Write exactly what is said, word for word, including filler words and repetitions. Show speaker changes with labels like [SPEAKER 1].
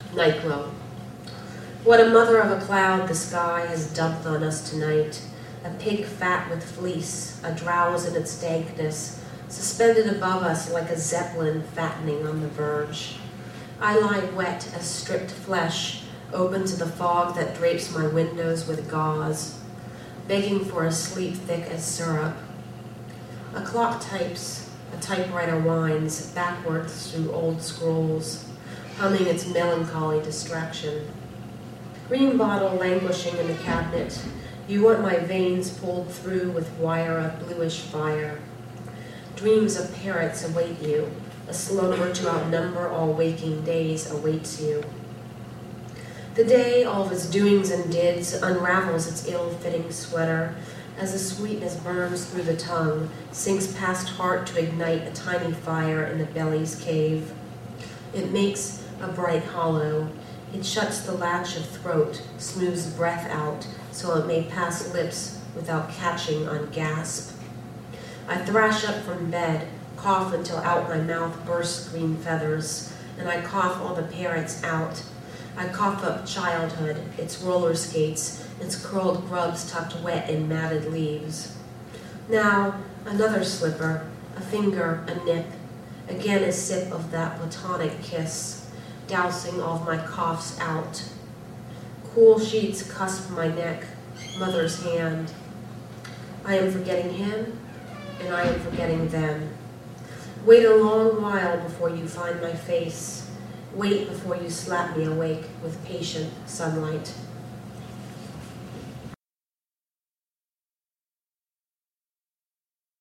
[SPEAKER 1] Night glow. What a mother of a cloud the sky has dumped on us tonight. A pig fat with fleece, a drowse in its dankness, suspended above us like a zeppelin fattening on the verge. I lie wet as stripped flesh, open to the fog that drapes my windows with gauze, begging for a sleep thick as syrup. A clock types, a typewriter winds backwards through old scrolls, humming its melancholy distraction. Green bottle languishing in the cabinet, you want my veins pulled through with wire of bluish fire. Dreams of parrots await you, a slumber to outnumber all waking days awaits you. The day, all of its doings and dids, unravels its ill-fitting sweater, as the sweetness burns through the tongue, sinks past heart to ignite a tiny fire in the belly's cave. It makes a bright hollow. It shuts the latch of throat, smooths breath out, so it may pass lips without catching on gasp. I thrash up from bed, cough until out my mouth bursts green feathers, and I cough all the parrots out. I cough up childhood, its roller skates, its curled grubs tucked wet in matted leaves. Now, another slipper, a finger, a nip, again a sip of that platonic kiss, dousing all of my coughs out. Cool sheets cusp my neck, mother's hand. I am forgetting him, and I am forgetting them. Wait a long while before you find my face. Wait before you slap me awake with patient sunlight.